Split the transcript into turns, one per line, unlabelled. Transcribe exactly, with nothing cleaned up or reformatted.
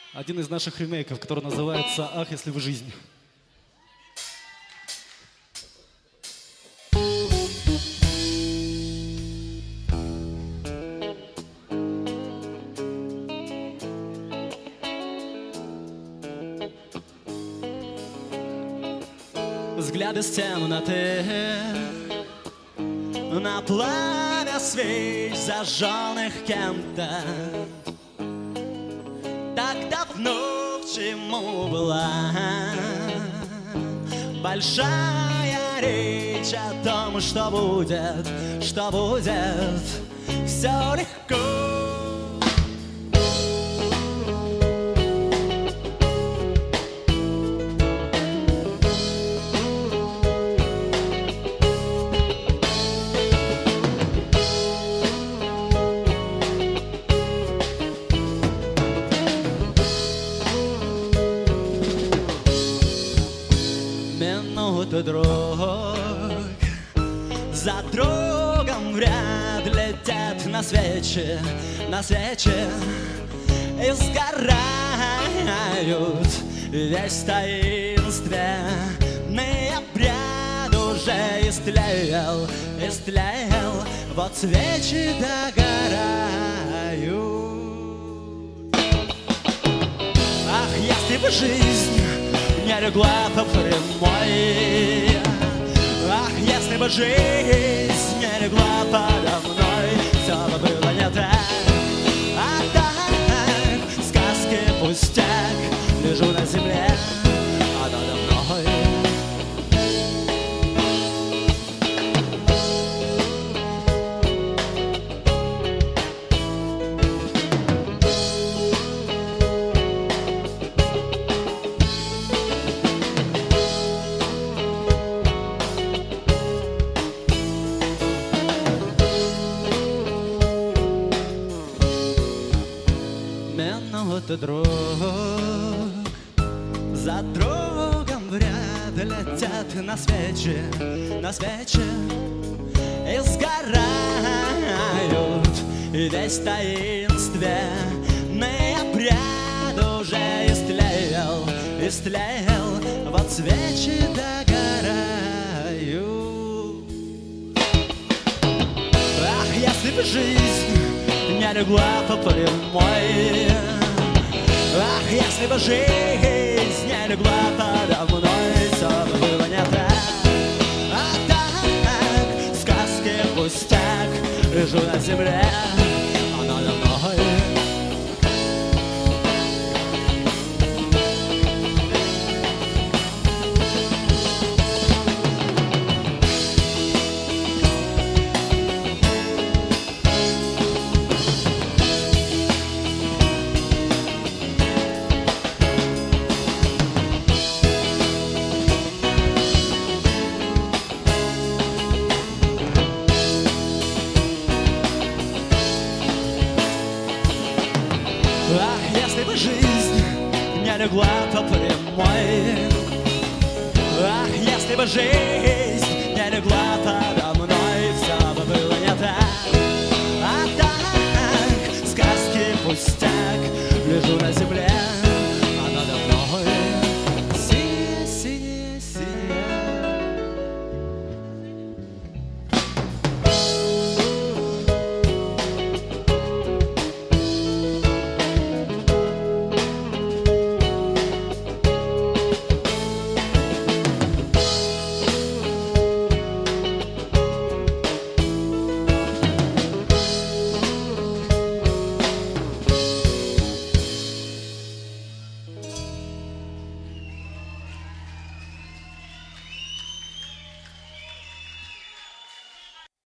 Один из наших ремейков, который называется «Ах, если вы жизнь». Взгляды с темноты на пламя свеч, зажженных кем-то. Так давно к чему была большая речь о том, что будет, что будет все легко. Минуты, друг, за другом в ряд летят на свечи, на свечи и сгорают весь таинственный обряд уже истлел, истлел, вот свечи догорают. Ах, если бы жизнь не легла по прямой, ах, если бы жизнь не легла подо мной, все бы было не так, а так, сказки пустяк, лежу на земле, а надо мной. Минуты, друг, за другом в ряд летят на свечи, на свечи и сгорают весь таинственный обряд уже истлел, истлел, вот свечи догорают. Ах, если бы жизнь не легла по прямой, ах, если бы жизнь не легла подо мной, все бы было не так, а так, сказки пустяк, лежу на земле, а надо мной. Ах, если бы жизнь не легла по прямой, ах, если бы жизнь не легла подо мной, все бы было не так, а так, сказки пустяк, лежу на земле.